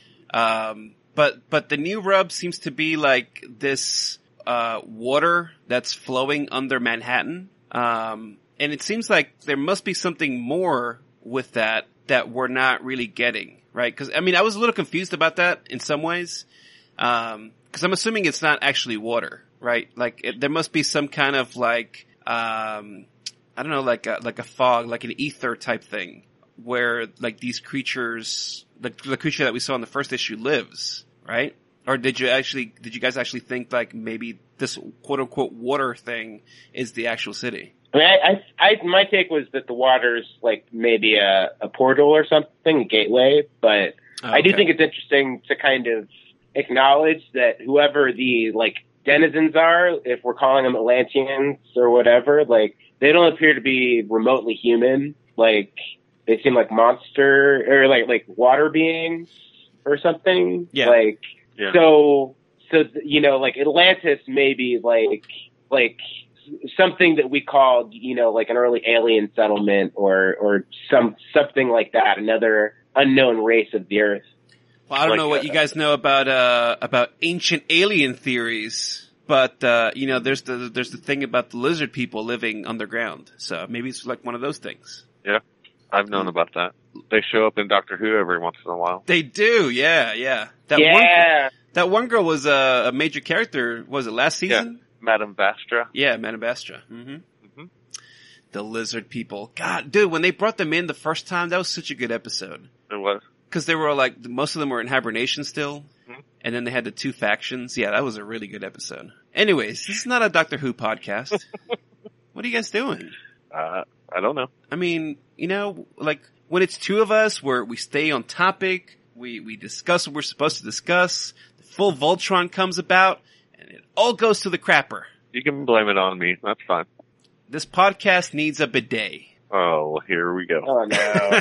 Speaker 1: Um, but, but the new rub seems to be like this, uh, water that's flowing under Manhattan. Um, and it seems like there must be something more with that that we're not really getting, right? Cause I mean, I was a little confused about that in some ways. Um, cause I'm assuming it's not actually water, right? Like it, there must be some kind of like, um, I don't know, like a, like a fog, like an ether type thing where like these creatures, like the creature that we saw in the first issue lives, right? Or did you actually, did you guys actually think like maybe this quote unquote water thing is the actual city?
Speaker 3: I mean, I, I, I my take was that the water's like maybe a, a portal or something, a gateway, but
Speaker 1: Oh,
Speaker 3: I do
Speaker 1: okay.
Speaker 3: think it's interesting to kind of acknowledge that whoever the like denizens are, if we're calling them Atlanteans or whatever, like they don't appear to be remotely human. Like they seem like monster or like like water beings or something.
Speaker 1: Yeah.
Speaker 3: Like
Speaker 2: Yeah.
Speaker 3: so so you know like Atlantis maybe like like something that we called you know like an early alien settlement or or some something like that, another unknown race of the earth.
Speaker 1: Well, I don't
Speaker 2: Like,
Speaker 1: know what
Speaker 2: uh,
Speaker 1: you guys know about, uh, about ancient alien theories, but, uh, you know, there's the, there's the thing about the lizard people living underground. So maybe it's like one of those things.
Speaker 2: Yeah, I've known about that. They show up in Doctor Who every once in a while.
Speaker 1: They do, yeah, yeah. That one,
Speaker 3: yeah.
Speaker 1: that one girl was a, a major character, was it last season?
Speaker 2: Madame Vastra.
Speaker 1: Yeah, Manabastra. Mm-hmm.
Speaker 2: Mhm.
Speaker 1: The lizard people. God, dude, when they brought them in the first time, that was such a good episode.
Speaker 2: It was.
Speaker 1: Cause they were all like, most of them were in hibernation still.
Speaker 2: Mhm.
Speaker 1: And then they had the two factions. Yeah, that was a really good episode. Anyways, this is not a Doctor Who podcast. What are you guys doing?
Speaker 2: Uh, I don't know.
Speaker 1: I mean, you know, like, when it's two of us, where we stay on topic, we, we discuss what we're supposed to discuss, the full Voltron comes about, and it all goes to the crapper.
Speaker 2: You can blame it on me. That's fine.
Speaker 1: This podcast needs a bidet.
Speaker 2: Oh, here we go.
Speaker 3: Oh no.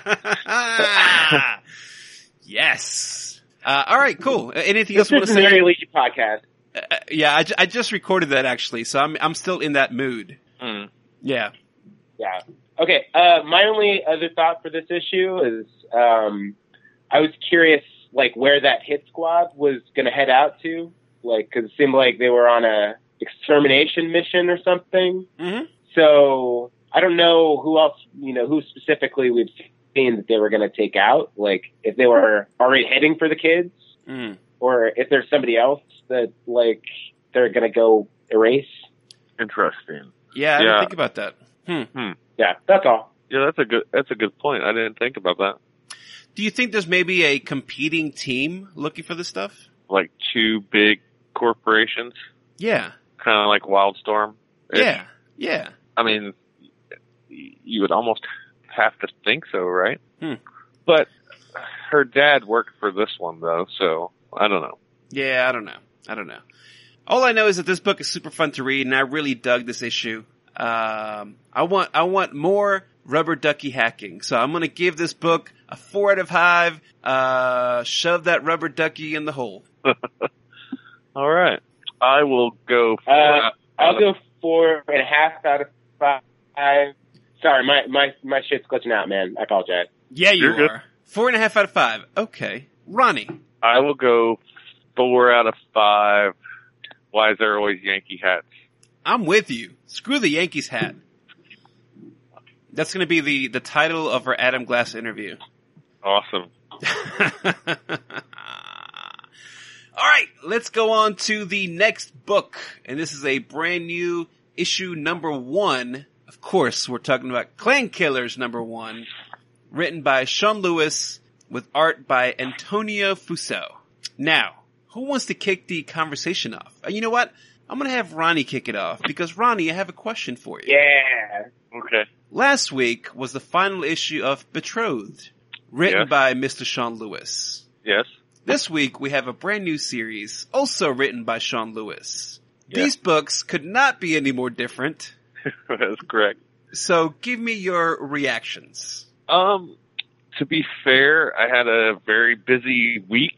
Speaker 1: Yes. Uh, all right, cool. Anything else
Speaker 3: This
Speaker 1: you want
Speaker 3: is
Speaker 1: to
Speaker 3: an
Speaker 1: say?
Speaker 3: Mary Leach podcast.
Speaker 1: Uh, yeah, I, ju- I just recorded that actually, so I'm I'm still in that mood.
Speaker 2: Mm.
Speaker 1: Yeah.
Speaker 3: Yeah. Okay. Uh, my only other thought for this issue is um, I was curious, like, where that hit squad was going to head out to, like, because it seemed like they were on a extermination mission or something.
Speaker 1: Mm-hmm.
Speaker 3: So I don't know who else, you know, who specifically we've seen that they were going to take out, like, if they were already heading for the kids,
Speaker 1: Mm.
Speaker 3: or if there's somebody else that, like, they're going to go erase.
Speaker 2: Interesting.
Speaker 1: Yeah, I
Speaker 2: Yeah.
Speaker 1: didn't think about that. Hmm.
Speaker 3: Yeah, that's all.
Speaker 2: Yeah, that's a good. That's a good point. I didn't think about that.
Speaker 1: Do you think there's maybe a competing team looking for this stuff?
Speaker 2: Like two big corporations,
Speaker 1: Yeah.
Speaker 2: kind of like Wildstorm.
Speaker 1: Yeah. Yeah.
Speaker 2: I mean, y- you would almost have to think so, right?
Speaker 1: Hmm.
Speaker 2: But her dad worked for this one, though, so I don't know.
Speaker 1: Yeah, I don't know. I don't know. All I know is that this book is super fun to read, and I really dug this issue. Um, I want, I want more rubber ducky hacking. So I'm gonna give this book a four out of five. Uh, shove that rubber ducky in the hole.
Speaker 2: All right. I will go for,
Speaker 3: Uh, I'll go four and a half out of five. Sorry, my, my, my shit's glitching out, man. I apologize.
Speaker 1: Yeah, you
Speaker 2: You're good.
Speaker 1: are. Four and a half out of five. Okay. Ronnie.
Speaker 2: I will go four out of five. Why is there always Yankee hats?
Speaker 1: I'm with you. Screw the Yankees hat. That's gonna be the, the title of our Adam Glass interview.
Speaker 2: Awesome.
Speaker 1: Alright, let's go on to the next book. And this is a brand new issue number one. Of course, we're talking about Clan Killers number one. Written by Sean Lewis with art by Antonio Fuso. Now, who wants to kick the conversation off? Uh, You know what? I'm going to have Ronnie kick it off because Ronnie, I have a question for you.
Speaker 3: Yeah.
Speaker 2: Okay.
Speaker 1: Last week was the final issue of Betrothed, written
Speaker 2: Yes.
Speaker 1: by Mister Sean Lewis.
Speaker 2: Yes.
Speaker 1: This week we have a brand new series, also written by Sean Lewis.
Speaker 2: Yeah.
Speaker 1: These books could not be any more different.
Speaker 2: That's correct.
Speaker 1: So give me your reactions.
Speaker 2: Um, to be fair, I had a very busy week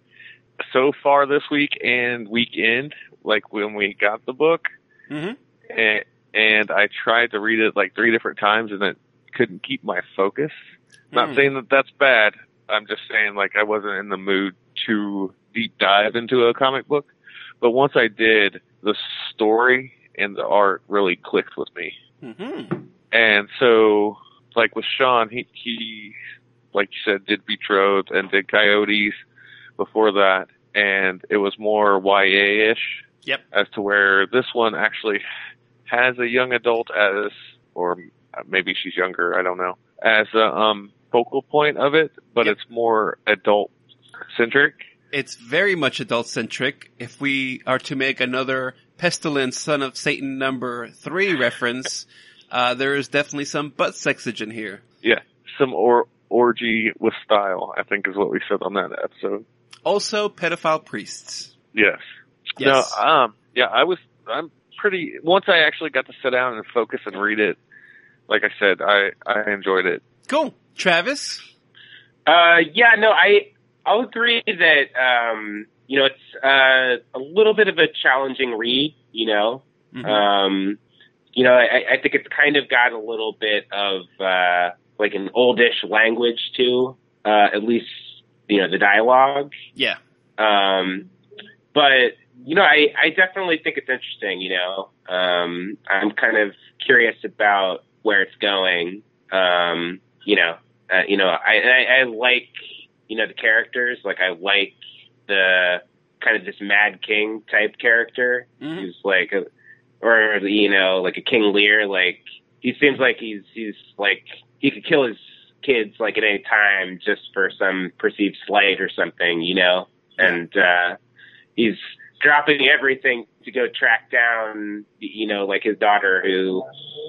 Speaker 2: so far this week and weekend, like when we got the book.
Speaker 1: Mm-hmm.
Speaker 2: And, and I tried to read it like three different times and it couldn't keep my focus. Not
Speaker 1: Hmm.
Speaker 2: saying that that's bad. I'm just saying like I wasn't in the mood to deep dive into a comic book. But once I did, the story and the art really clicked with me.
Speaker 1: Mm-hmm.
Speaker 2: And so, like with Sean, he, he, like you said, did Betrothed and did Coyotes before that. And it was more Y A-ish.
Speaker 1: Yep.
Speaker 2: As to where this one actually has a young adult as, or maybe she's younger, I don't know, as a um, focal point of it, but
Speaker 1: Yep.
Speaker 2: it's more adult-centric.
Speaker 1: It's very much adult-centric. If we are to make another Pestilence Son of Satan number three reference, uh, there is definitely some butt sexage in here.
Speaker 2: Yeah, some or- orgy with style, I think is what we said on that episode.
Speaker 1: Also, pedophile priests.
Speaker 2: Yes.
Speaker 1: Yes.
Speaker 2: No, um, yeah, I was, I'm pretty, once I actually got to sit down and focus and read it, like I said, I, I enjoyed it.
Speaker 1: Cool. Travis?
Speaker 3: Uh, yeah, no, I, I'll agree that, um, you know, it's, uh, a little bit of a challenging read, you know,
Speaker 1: Mm-hmm.
Speaker 3: um, you know, I, I think it's kind of got a little bit of, uh, like an oldish language too, uh, at least, you know, the dialogue.
Speaker 1: Yeah.
Speaker 3: Um, but, you know, I, I definitely think it's interesting, you know. Um, I'm kind of curious about where it's going. Um, you know, uh, you know, I, I, I like, you know, the characters. Like, I like the kind of this Mad King type character.
Speaker 1: Mhm.
Speaker 3: Who's like, a, or, you know, like a King Lear. Like, he seems like he's, he's like, he could kill his kids, like, at any time just for some perceived slight or something, you know? And, uh, he's dropping everything to go track down, you know, like his daughter who,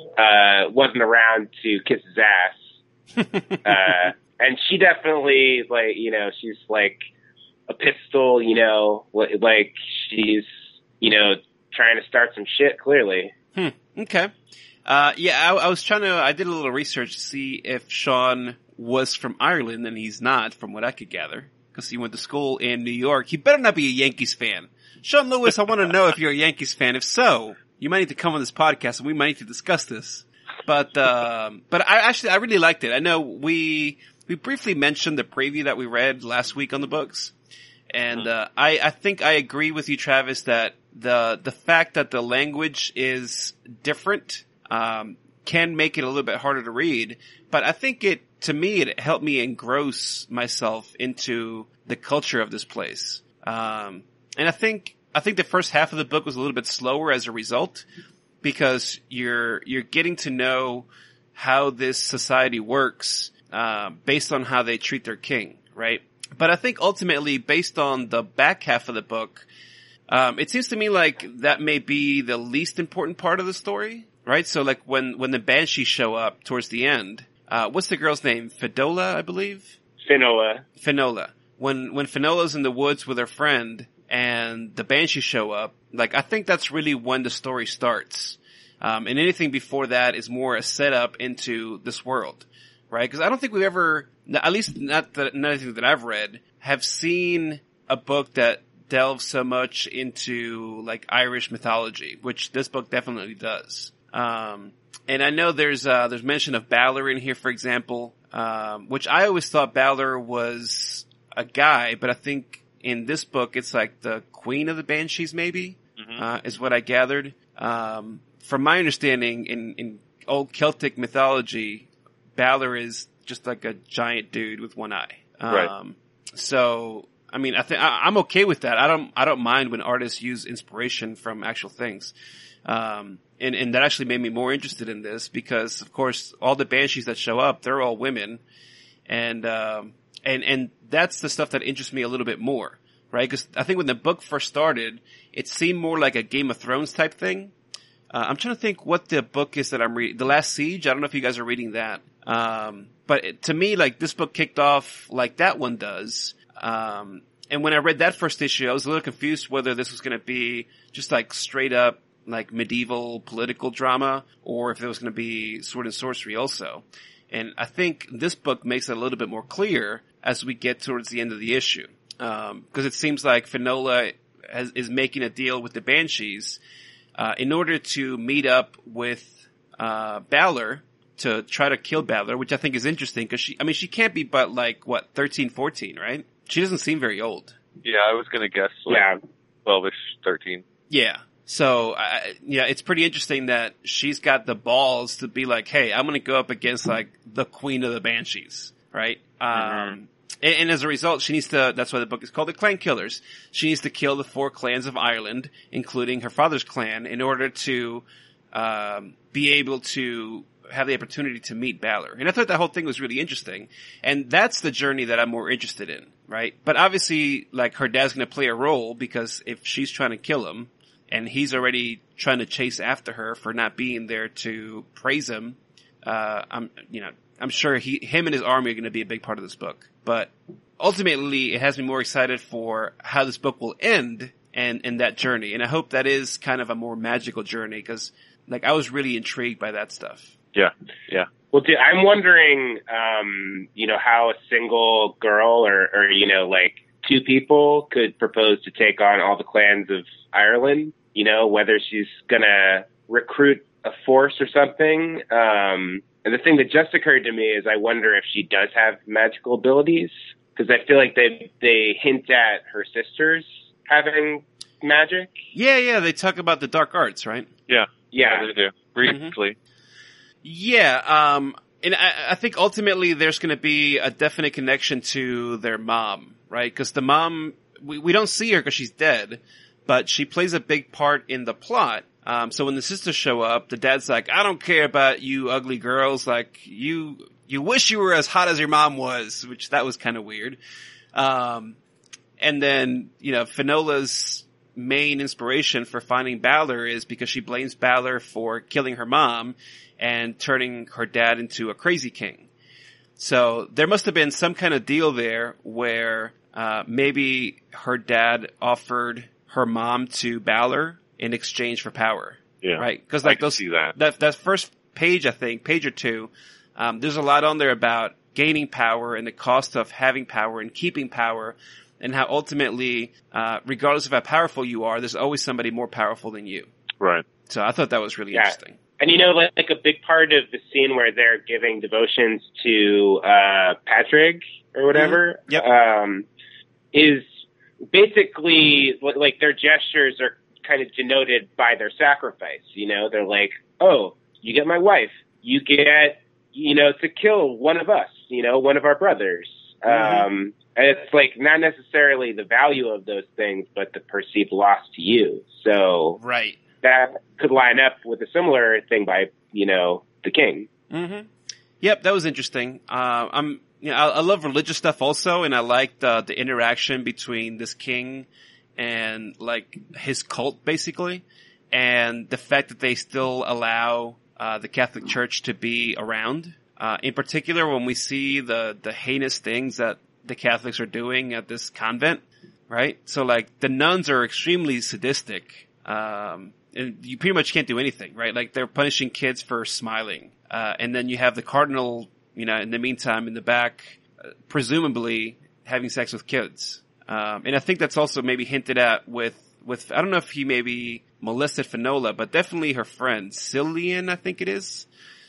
Speaker 3: uh, wasn't around to kiss his ass. uh, and she definitely, like, you know, she's like a pistol, you know, like she's, you know, trying to start some shit, clearly.
Speaker 1: Hmm. Okay. Uh, yeah, I, I was trying to, I did a little research to see if Sean was from Ireland, and he's not, from what I could gather, because he went to school in New York. He better not be a Yankees fan. Sean Lewis, I want to know if you're a Yankees fan. If so, you might need to come on this podcast and we might need to discuss this. But, um, but I actually, I really liked it. I know we, we briefly mentioned the preview that we read last week on the books. And, uh, I, I think I agree with you, Travis, that the, the fact that the language is different, um, can make it a little bit harder to read. But I think it, to me, it helped me engross myself into the culture of this place. Um, and I think, I think the first half of the book was a little bit slower as a result, because you're, you're getting to know how this society works, uh, based on how they treat their king, right? But I think ultimately, based on the back half of the book, um, it seems to me like that may be the least important part of the story, right? So like when, when the Banshees show up towards the end, uh, what's the girl's name? Fidola, I believe?
Speaker 3: Finola.
Speaker 1: Finola. When, when Finola's in the woods with her friend and the Banshees show up, like, I think that's really when the story starts. Um, and anything before that is more a setup into this world, right? Because I don't think we've ever, at least not that, not anything that I've read, have seen a book that delves so much into, like, Irish mythology, which this book definitely does. Um, and I know there's, uh, there's mention of Balor in here, for example, um, which I always thought Balor was a guy, but I think in this book it's like the queen of the Banshees, maybe, mm-hmm. uh, is what I gathered. Um, from my understanding, in, in old Celtic mythology, Balor is just like a giant dude with one eye. Um,
Speaker 2: right.
Speaker 1: So, I mean, I think I'm okay with that. I don't, I don't mind when artists use inspiration from actual things. Um, and, and that actually made me more interested in this because, of course, all the Banshees that show up, they're all women. And, um, and, and that's the stuff that interests me a little bit more, right? Because I think when the book first started, it seemed more like a Game of Thrones type thing. Uh, I'm trying to think what the book is that I'm reading. The Last Siege? I don't know if you guys are reading that. Um, but it, to me, like, this book kicked off like that one does. Um, and when I read that first issue, I was a little confused whether this was going to be just like straight up like medieval political drama or if it was going to be sword and sorcery also. And I think this book makes it a little bit more clear as we get towards the end of the issue. Um, cause it seems like Finola has, is making a deal with the Banshees Uh, in order to meet up with, uh, Balor to try to kill Balor, which I think is interesting because she, I mean, she can't be but like, what, thirteen, fourteen, right? She doesn't seem very old.
Speaker 2: Yeah, I was gonna guess like
Speaker 3: Yeah.
Speaker 2: twelve-ish, thirteen.
Speaker 1: Yeah. So, uh, yeah, it's pretty interesting that she's got the balls to be like, hey, I'm gonna go up against like the queen of the Banshees, right?
Speaker 2: Mm-hmm.
Speaker 1: Um, And, and as a result, she needs to, that's why the book is called The Clan Killers. She needs to kill the four clans of Ireland, including her father's clan, in order to, um, be able to have the opportunity to meet Balor. And I thought that whole thing was really interesting. And that's the journey that I'm more interested in, right? But obviously, like, her dad's gonna play a role because if she's trying to kill him, and he's already trying to chase after her for not being there to praise him, uh, I'm, you know, I'm sure he, him and his army are going to be a big part of this book. But ultimately, it has me more excited for how this book will end and, and that journey. And I hope that is kind of a more magical journey because, like, I was really intrigued by that stuff.
Speaker 2: Yeah, yeah.
Speaker 3: Well, dude, I'm wondering, um, you know, how a single girl or, or, you know, like two people could propose to take on all the clans of Ireland, you know, whether she's going to recruit a force or something. Um, And the thing that just occurred to me is I wonder if she does have magical abilities because I feel like they they hint at her sisters having magic.
Speaker 1: Yeah, yeah, they talk about the dark arts, right?
Speaker 2: Yeah.
Speaker 3: Yeah.
Speaker 2: Yeah, they do. Briefly.
Speaker 1: Yeah, um, and I, I think ultimately there's going to be a definite connection to their mom, right? Because the mom, we, we don't see her because she's dead, but she plays a big part in the plot. Um, so when the sisters show up, the dad's like, I don't care about you ugly girls. Like, you, you wish you were as hot as your mom was, which that was kind of weird. Um, and then, you know, Finola's main inspiration for finding Balor is because she blames Balor for killing her mom and turning her dad into a crazy king. So there must have been some kind of deal there where, uh, maybe her dad offered her mom to Balor in exchange for power.
Speaker 2: Yeah.
Speaker 1: Right? Cause like
Speaker 2: I can
Speaker 1: those,
Speaker 2: see that.
Speaker 1: that, that first page, I think, page or two, um, there's a lot on there about gaining power and the cost of having power and keeping power and how ultimately, uh, regardless of how powerful you are, there's always somebody more powerful than you.
Speaker 2: Right.
Speaker 1: So I thought that was really
Speaker 3: Yeah.
Speaker 1: interesting.
Speaker 3: And you know, like, like a big part of the scene where they're giving devotions to uh Patrick or whatever,
Speaker 1: Mm-hmm. Yep.
Speaker 3: um, is basically like their gestures are kind of denoted by their sacrifice. You know, they're like, "Oh, you get my wife. You get, you know, to kill one of us. You know, one of our brothers."
Speaker 1: Mm-hmm.
Speaker 3: Um, and it's like not necessarily the value of those things, but the perceived loss to you. So
Speaker 1: Right.
Speaker 3: that could line up with a similar thing by, you know, the king.
Speaker 1: Mm-hmm. Yep, that was interesting. Uh, I'm, you know, I, I love religious stuff also, and I liked uh, the interaction between this king and like his cult, basically, and the fact that they still allow uh, the Catholic Church to be around. Uh, in particular, when we see the the heinous things that the Catholics are doing at this convent, right? So, like, the nuns are extremely sadistic. Um, and you pretty much can't do anything, right? Like, they're punishing kids for smiling. Uh, and then you have the cardinal, you know, in the meantime, in the back, uh, presumably having sex with kids. Um, and I think that's also maybe hinted at with, with, I don't know if he maybe molested Finola, but definitely her friend, Cillian, I think it is.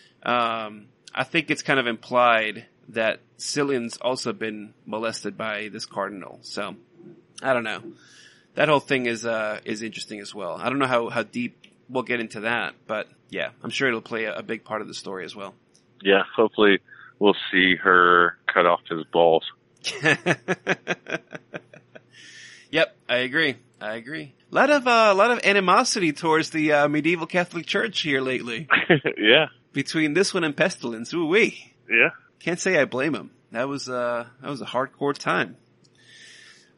Speaker 1: Um, I think it's kind of implied that Cillian's also been molested by this cardinal. So, I don't know. That whole thing is, uh, is interesting as well. I don't know how, how deep we'll get into that, but yeah, I'm sure it'll play a, a big part of the story as well.
Speaker 2: Yeah, hopefully we'll see her cut off his balls.
Speaker 1: Yep, I agree. I agree. A lot of, uh, a lot of animosity towards the, uh, medieval Catholic Church here lately.
Speaker 2: Yeah.
Speaker 1: Between this one and Pestilence. Ooh wee.
Speaker 2: Yeah.
Speaker 1: Can't say I blame him. That was, uh, that was a hardcore time.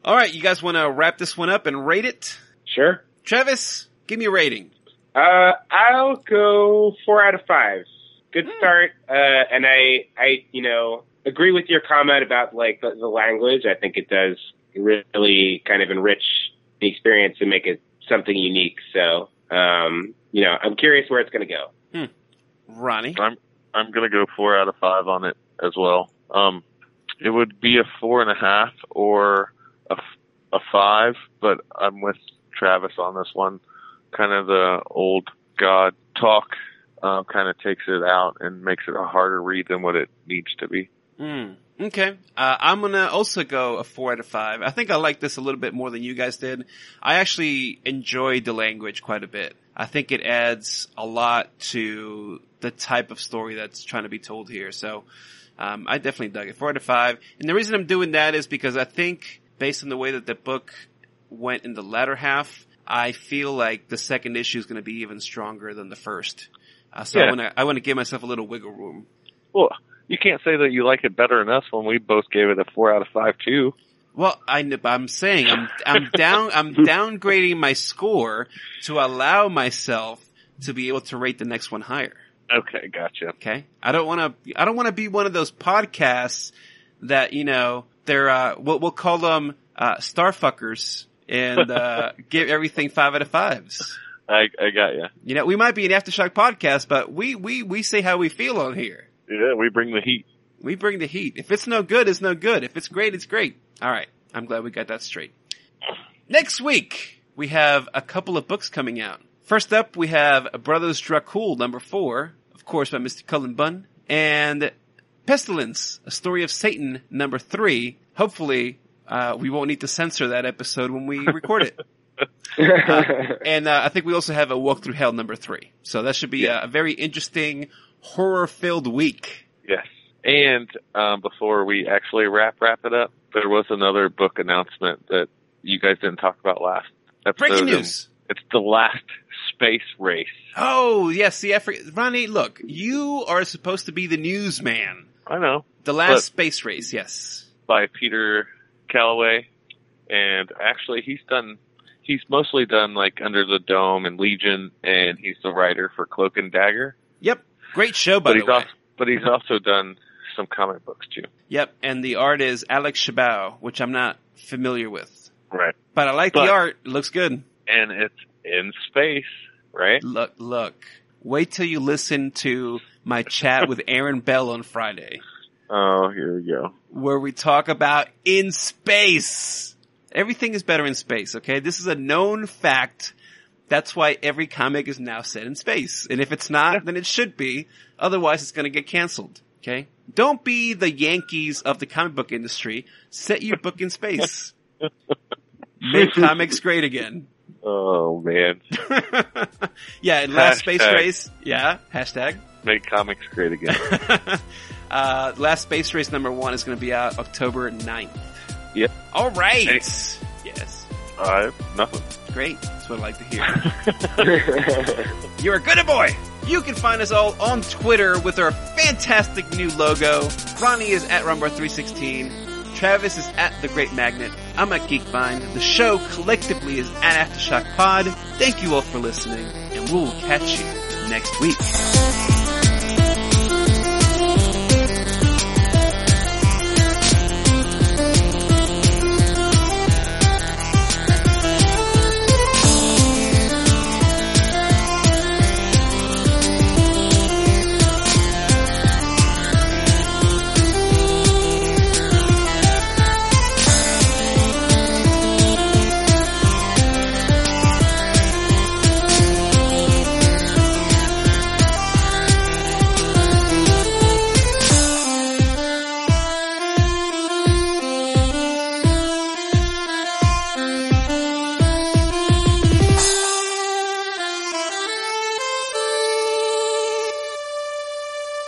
Speaker 1: All right, you guys want to wrap this one up and rate it?
Speaker 3: Sure.
Speaker 1: Travis, give me a rating.
Speaker 3: Uh, I'll go four out of five. Good start. Uh, and I, I, you know, agree with your comment about like the, the language. I think it does really kind of enrich the experience and make it something unique. So, um, you know, I'm curious where it's going to go.
Speaker 1: Hmm. Ronnie?
Speaker 2: I'm, I'm going to go four out of five on it as well. Um, it would be a four and a half or a, a five, but I'm with Travis on this one. Kind of the old God talk uh, kind of takes it out and makes it a harder read than what it needs to be.
Speaker 1: Mm, okay. Uh, I'm going to also go a four out of five. I think I like this a little bit more than you guys did. I actually enjoyed the language quite a bit. I think it adds a lot to the type of story that's trying to be told here. So um, I definitely dug it. Four out of five. And the reason I'm doing that is because I think based on the way that the book went in the latter half, I feel like the second issue is going to be even stronger than the first. Uh, so
Speaker 2: yeah.
Speaker 1: I want to I want to give myself a little wiggle room.
Speaker 2: Well, you can't say that you like it better than us when we both gave it a four out of five too.
Speaker 1: Well, I, I'm saying I'm I'm down I'm downgrading my score to allow myself to be able to rate the next one higher.
Speaker 2: Okay, gotcha.
Speaker 1: Okay, I don't want to I don't want to be one of those podcasts that you know they're uh, we'll, we'll call them uh, starfuckers and uh, give everything five out of fives.
Speaker 2: I I got you.
Speaker 1: You know, we might be an Aftershock podcast, but we we we say how we feel on here.
Speaker 2: Yeah, we bring the heat.
Speaker 1: We bring the heat. If it's no good, it's no good. If it's great, it's great. All right. I'm glad we got that straight. Next week, we have a couple of books coming out. First up, we have Brothers Dracul, number four, of course, by Mister Cullen Bunn, and Pestilence, A Story of Satan, number three. Hopefully, uh, we won't need to censor that episode when we record it. uh, and uh, I think we also have A Walk Through Hell, number three. So that should be
Speaker 2: yeah.
Speaker 1: a, a very interesting, horror-filled week.
Speaker 2: Yes. And um, before we actually wrap wrap it up, there was another book announcement that you guys didn't talk about last episode.
Speaker 1: Breaking news.
Speaker 2: It's The Last Space Race.
Speaker 1: Oh, yes. See, I forget. Ronnie, look, you are supposed to be the newsman.
Speaker 2: I know.
Speaker 1: The Last Space Race, yes.
Speaker 2: By Peter Calloway. And actually, he's done, he's mostly done like Under the Dome and Legion, and he's the writer for Cloak and Dagger.
Speaker 1: Yep. Great show, by
Speaker 2: but
Speaker 1: the
Speaker 2: he's
Speaker 1: way.
Speaker 2: Also, but he's also done some comic books too.
Speaker 1: Yep, and the art is Alex Shabao, which I'm not familiar with.
Speaker 2: Right.
Speaker 1: But I like
Speaker 2: but,
Speaker 1: the art. It looks good.
Speaker 2: And it's in space, right?
Speaker 1: Look, look. Wait till you listen to my chat with Aaron Bell on Friday.
Speaker 2: Oh, here we go.
Speaker 1: Where we talk about in space. Everything is better in space, okay? This is a known fact. That's why every comic is now set in space. And if it's not, yeah. then it should be. Otherwise, it's going to get canceled. Okay? Don't be the Yankees of the comic book industry. Set your book in space. Make comics great again.
Speaker 2: Oh, man.
Speaker 1: Yeah, in Last Space Race. Yeah, hashtag.
Speaker 2: Make comics great again.
Speaker 1: uh, Last Space Race number one is going to be out October ninth.
Speaker 2: Yep.
Speaker 1: All right. Hey. Yes.
Speaker 2: Uh, nothing.
Speaker 1: Great. That's what I like to hear. You're a good boy. You can find us all on Twitter with our fantastic new logo. Ronnie is at Rumbar three sixteen. Travis is at The Great Magnet. I'm at Geekvine. The show collectively is at Aftershock Pod. Thank you all for listening, and we'll catch you next week.